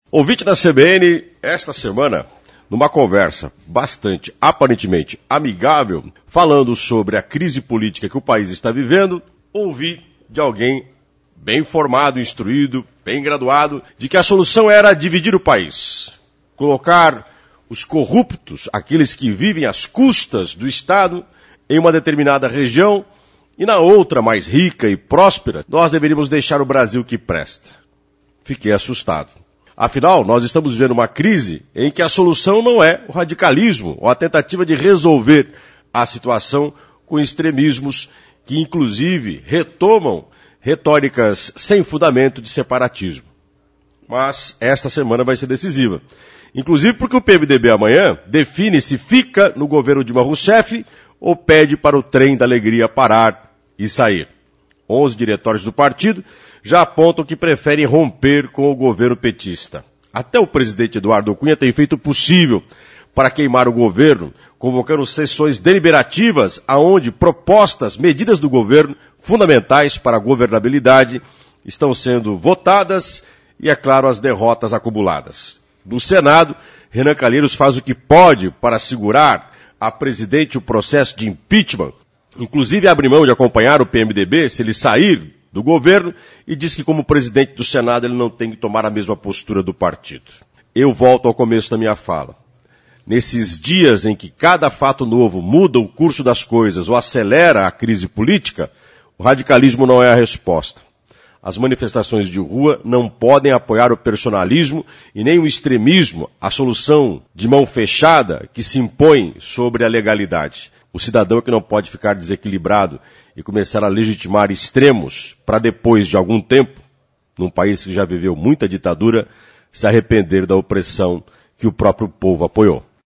Ouvinte da CBN, esta semana, numa conversa bastante, aparentemente, amigável, falando sobre a crise política que o país está vivendo, ouvi de alguém bem formado, instruído, bem graduado, de que a solução era dividir o país, colocar os corruptos, aqueles que vivem às custas do Estado, em uma determinada região, e na outra, mais rica e próspera, nós deveríamos deixar o Brasil que presta. Fiquei assustado. Afinal, nós estamos vivendo uma crise em que a solução não é o radicalismo ou a tentativa de resolver a situação com extremismos que, inclusive, retomam retóricas sem fundamento de separatismo. Mas esta semana vai ser decisiva. Inclusive porque o PMDB amanhã define se fica no governo Dilma Rousseff ou pede para o trem da alegria parar e sair. 11 diretórios do partido já apontam que preferem romper com o governo petista. Até o presidente Eduardo Cunha tem feito o possível para queimar o governo, convocando sessões deliberativas aonde propostas, medidas do governo fundamentais para a governabilidade estão sendo votadas e, é claro, as derrotas acumuladas. No Senado, Renan Calheiros faz o que pode para segurar a presidente o processo de impeachment, inclusive abre mão de acompanhar o PMDB se ele sair do governo e diz que como presidente do Senado ele não tem que tomar a mesma postura do partido. Eu volto ao começo da minha fala. Nesses dias em que cada fato novo muda o curso das coisas ou acelera a crise política, o radicalismo não é a resposta. As manifestações de rua não podem apoiar o personalismo e nem o extremismo, a solução de mão fechada que se impõe sobre a legalidade. O cidadão é que não pode ficar desequilibrado e começar a legitimar extremos para depois de algum tempo, num país que já viveu muita ditadura, se arrepender da opressão que o próprio povo apoiou.